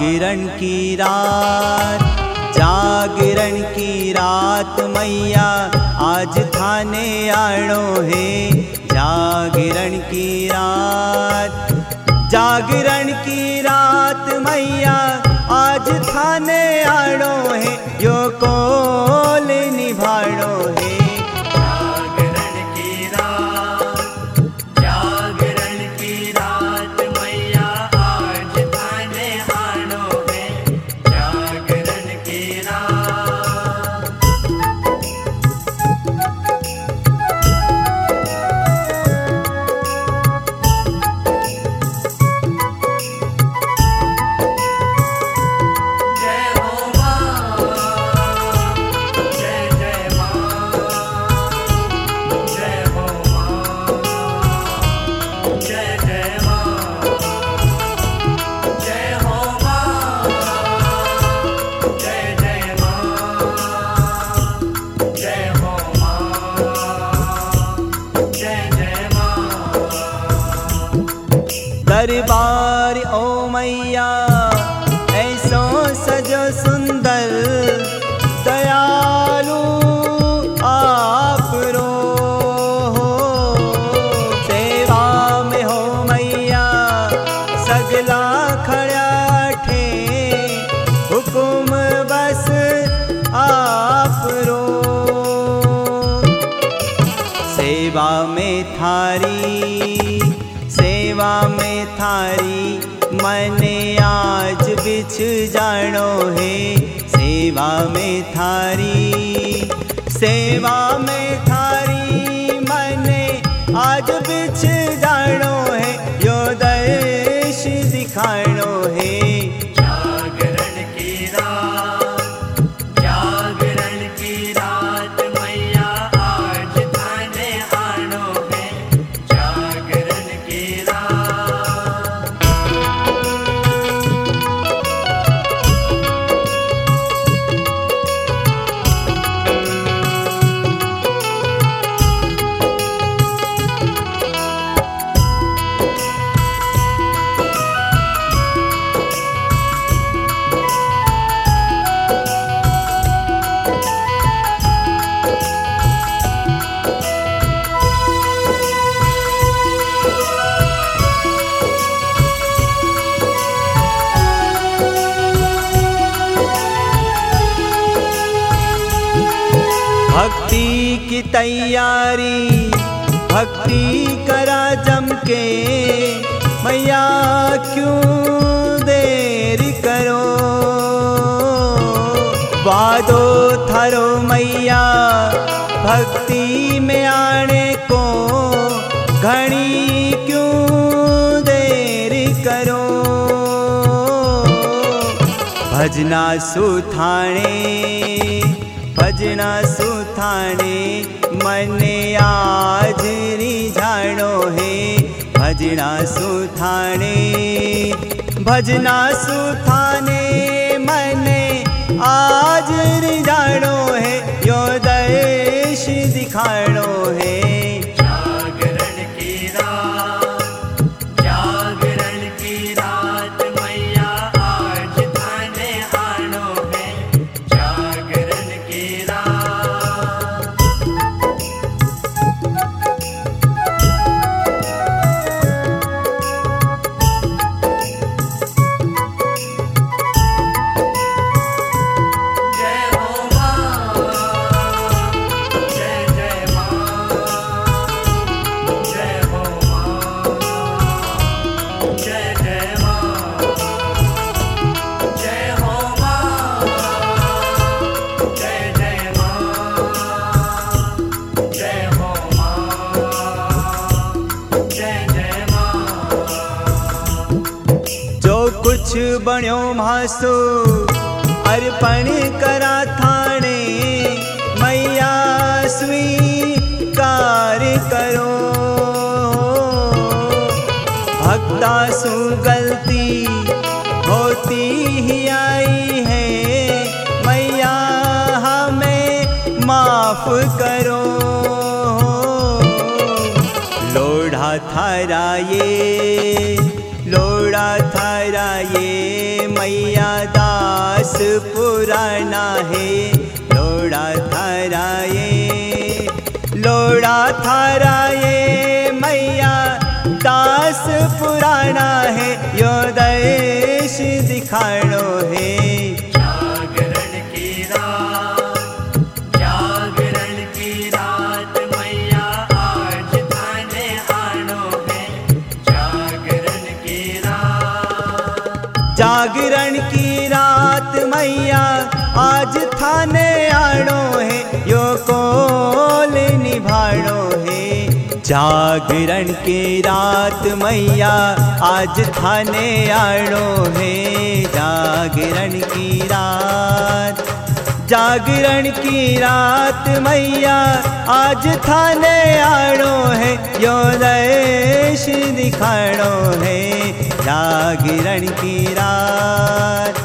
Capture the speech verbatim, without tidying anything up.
जागरण की रात, जागरण की रात मैया आज थाने आणो है। जागरण की रात, जागरण की रात मैया आज थाने आणो है। यो कोल निभाणो है। जागरण की रात, जागरण की रात मैया आज थाने आणो है। जागरण की रात, जय हो मां, जय जय मां, जय हो मां, जय जय मां, जय हो मां, जय जय मां, जय हो मां, जय जय मां। दरबार ओ मैया ऐसो सजो सुंदर, दयालु आप रो हो। सेवा में हो मैया सगला खड़ा ठे, हुकुम बस आप रो। सेवा में थारी, सेवा में थारी मने आज बिछ जानो है। सेवा में थारी, सेवा में थारी मने आज बिछ जानो है। यो दर्श दिखाणो है। जागरण की रात, जागरण की रात मैया आज थाने आणो है। जागरण की रात, भक्ति की तैयारी, भक्ति करा जम के। मैया क्यों देर करो, वादो थारो मैया भक्ति में आने को। घणी क्यों देर करो, भजना सुथाणे, भजना सुथाणे मने आज रिझाणो है। भजना सुथाणे, भजना सुथाणे मने आज रिझाणो है। यो दर्श दिखाणो है। जागरण की रात, जागरण की रात मैया आज थाने आणो है। जागरण की रात, जय हो मां, जय जय मां, जय हो मां, जय जय मां, जय हो मां, जय जय मां, जय हो मां, जय जय मां। जो कुछ बण्यो मासो अर्पण करा थाने। मैया स्वीकार करो, भक्ता सु गलती होती ही आई है। मैया हमें माफ करो, लोढ़ा थारा ये, लोढ़ा थारा ये मैया मैया दास पुराना है लोड़ा थारा ये, लोड़ा थारा ये मैया दास पुराना है यो देश दिखाड़ो है। जागरण की रात, जागरण की रात मैया आज थाने आनो है। जागरण की रात, जागरण की रात मैया आज थाने आड़ो है यो कोल निभाड़ो है। जागरण की रात मैया आज थाने आड़ो है। जागरण की रात, जागरण की रात मैया आज थाने आड़ो है यो देश दिखाड़ो है। जागरण की रात,